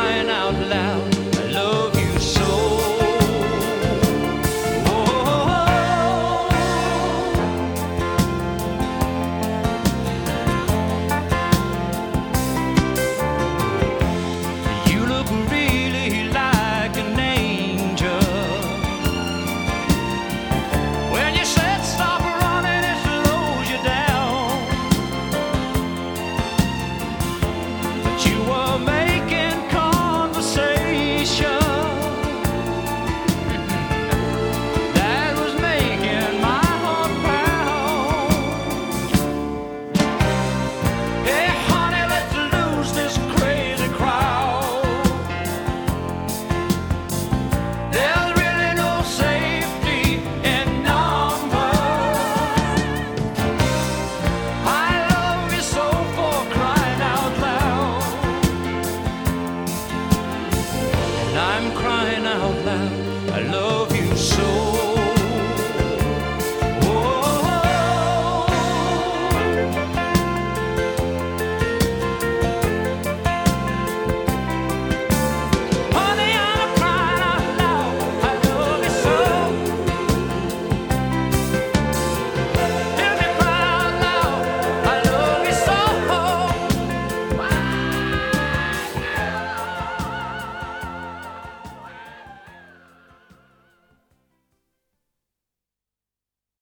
crying out loud, I love you so. You look really like an angel. When you said stop running, it slows you down. But you were making conversation that was making my heart pound. Hey honey, let's lose this crazy crowd. There's really no safety in numbers. I love you so, for crying out loud. And I'm crying out loud, I love you so.